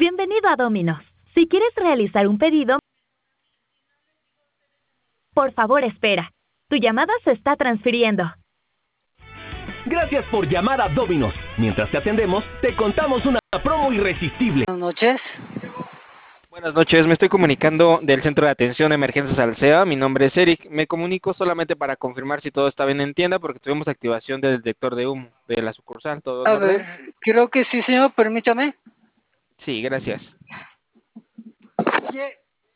Bienvenido a Domino's. Si quieres realizar un pedido, por favor espera. Tu llamada se está transfiriendo. Gracias por llamar a Domino's. Mientras te atendemos, te contamos una promo irresistible. Buenas noches. Buenas noches, me estoy comunicando del Centro de Atención a Emergencias Alsea. Mi nombre es Eric. Me comunico solamente para confirmar si todo está bien en tienda porque tuvimos activación del detector de humo de la sucursal. ¿Todo en A orden? ver, creo que sí, señor, permítame. Sí, gracias. Ye-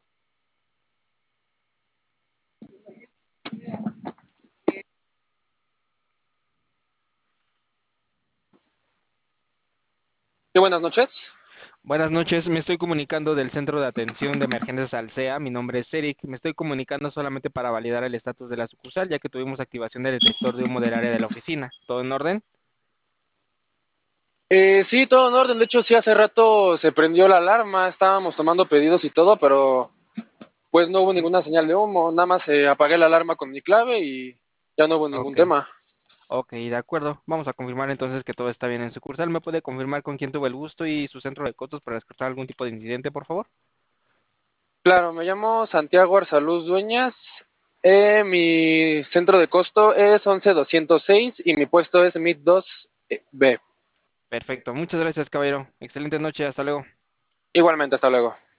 Sí, buenas noches. Buenas noches, me estoy comunicando del Centro de Atención de Emergencias Alsea. Mi nombre es Eric. Me estoy comunicando solamente para validar el estatus de la sucursal, ya que tuvimos activación del detector de humo del área de la oficina. ¿Todo en orden? Sí, todo en orden. De hecho, sí, hace rato se prendió la alarma. Estábamos tomando pedidos y todo, pero pues no hubo ninguna señal de humo. Nada más apagué la alarma con mi clave y ya no hubo ningún Ok. tema. Ok, de acuerdo. Vamos a confirmar entonces que todo está bien en sucursal. ¿Me puede confirmar con quién tuvo el gusto y su centro de costos para descartar algún tipo de incidente, por favor? Claro, me llamo Santiago Arsaluz Dueñas. Mi centro de costo es 11206 y mi puesto es MIT 2B. Perfecto. Muchas gracias, caballero. Excelente noche. Hasta luego. Igualmente, hasta luego.